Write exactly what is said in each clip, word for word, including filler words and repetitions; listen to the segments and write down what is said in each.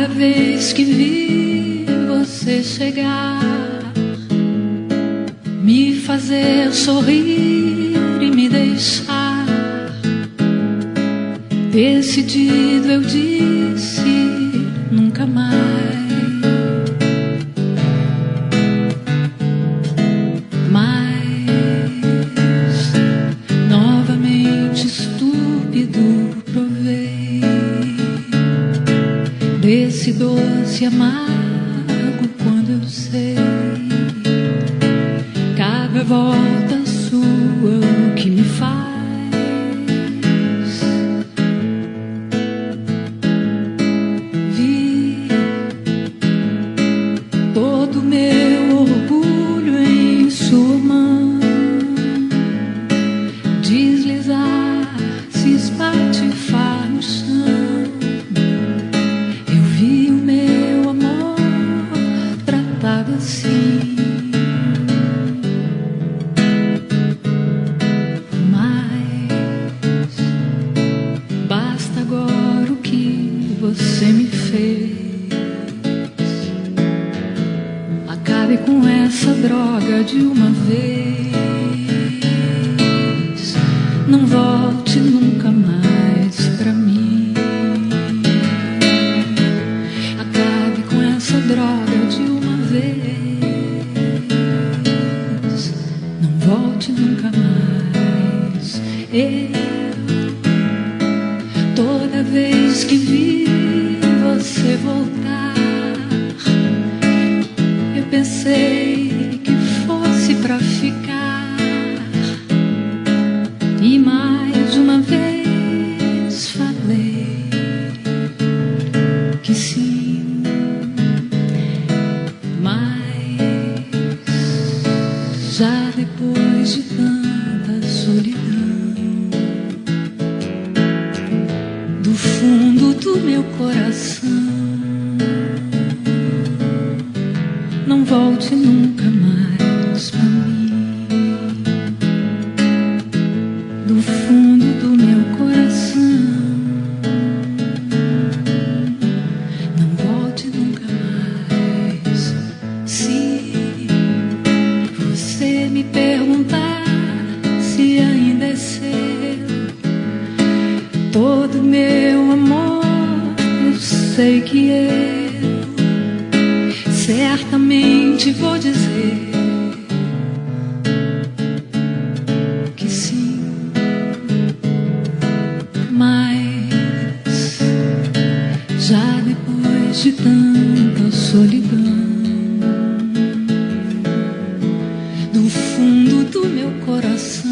Cada vez que vi você chegar, me fazer sorrir e me deixar, decidido eu disse nunca mais. Mas novamente estúpido provei desse doce amargo quando eu sei cada volta sua o que me faz vi todo meu orgulho em sua mão deslizar, se espatifar no chão. Assim, mas basta agora o que você me fez. Acabe com essa droga de uma vez. Não volte nunca mais pra mim. Acabe com essa droga de uma vez, não volte nunca mais. Eu, toda vez que vi você voltar, eu pensei que fosse pra ficar, e mais uma vez falei que sim. Já depois de tanta solidão, do fundo do meu coração, não volte nunca mais pra mim. Do fundo do meu coração, não volte nunca mais. Se você me perguntar se ainda é seu todo meu amor, eu sei que eu certamente vou dizer que sim. Mas já depois de tanta solidão, do fundo do meu coração,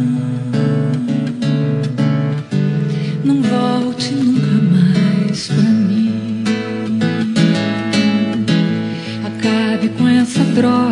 não volte nunca mais pra mim. Acabe com essa droga